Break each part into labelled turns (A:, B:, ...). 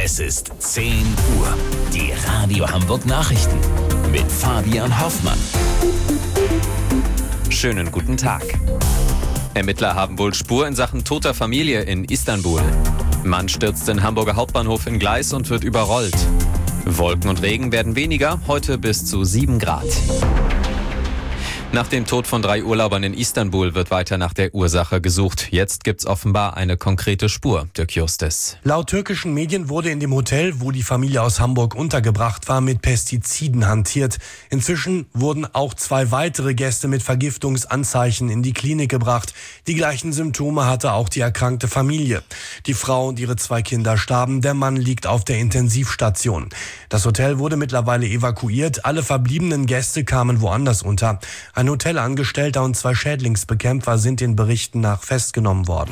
A: Es ist 10 Uhr. Die Radio Hamburg Nachrichten mit Fabian Hoffmann.
B: Schönen guten Tag. Ermittler haben wohl Spur in Sachen toter Familie in Istanbul. Mann stürzt in Hamburger Hauptbahnhof in Gleis und wird überrollt. Wolken und Regen werden weniger, heute bis zu 7 Grad. Nach dem Tod von 3 Urlaubern in Istanbul wird weiter nach der Ursache gesucht. Jetzt gibt's offenbar eine konkrete Spur, Dirk Justes.
C: Laut türkischen Medien wurde in dem Hotel, wo die Familie aus Hamburg untergebracht war, mit Pestiziden hantiert. Inzwischen wurden auch 2 weitere Gäste mit Vergiftungsanzeichen in die Klinik gebracht. Die gleichen Symptome hatte auch die erkrankte Familie. Die Frau und ihre 2 Kinder starben. Der Mann liegt auf der Intensivstation. Das Hotel wurde mittlerweile evakuiert. Alle verbliebenen Gäste kamen woanders unter. Ein Hotelangestellter und 2 Schädlingsbekämpfer sind den Berichten nach festgenommen worden.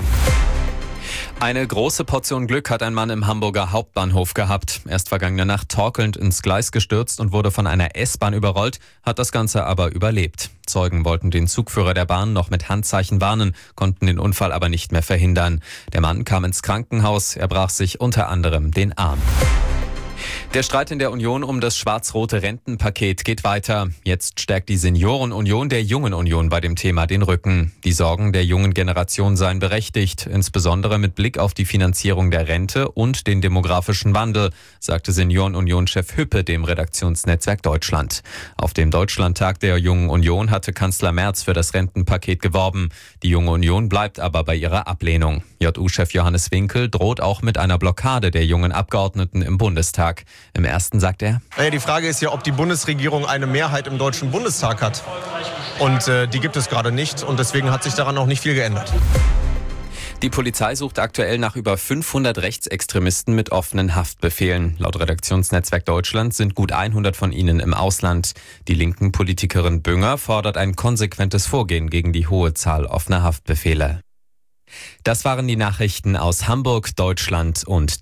B: Eine große Portion Glück hat ein Mann im Hamburger Hauptbahnhof gehabt. Erst vergangene Nacht torkelnd ins Gleis gestürzt und wurde von einer S-Bahn überrollt, hat das Ganze aber überlebt. Zeugen wollten den Zugführer der Bahn noch mit Handzeichen warnen, konnten den Unfall aber nicht mehr verhindern. Der Mann kam ins Krankenhaus, er brach sich unter anderem den Arm. Der Streit in der Union um das schwarz-rote Rentenpaket geht weiter. Jetzt stärkt die Seniorenunion der Jungen Union bei dem Thema den Rücken. Die Sorgen der jungen Generation seien berechtigt, insbesondere mit Blick auf die Finanzierung der Rente und den demografischen Wandel, sagte Seniorenunion-Chef Hüppe dem Redaktionsnetzwerk Deutschland. Auf dem Deutschlandtag der Jungen Union hatte Kanzler Merz für das Rentenpaket geworben. Die Junge Union bleibt aber bei ihrer Ablehnung. JU-Chef Johannes Winkel droht auch mit einer Blockade der jungen Abgeordneten im Bundestag. Im ersten sagt er:
D: Die Frage ist ja, ob die Bundesregierung eine Mehrheit im Deutschen Bundestag hat. Und die gibt es gerade nicht. Und deswegen hat sich daran noch nicht viel geändert.
B: Die Polizei sucht aktuell nach über 500 Rechtsextremisten mit offenen Haftbefehlen. Laut Redaktionsnetzwerk Deutschland sind gut 100 von ihnen im Ausland. Die linken Politikerin Bünger fordert ein konsequentes Vorgehen gegen die hohe Zahl offener Haftbefehle. Das waren die Nachrichten aus Hamburg, Deutschland und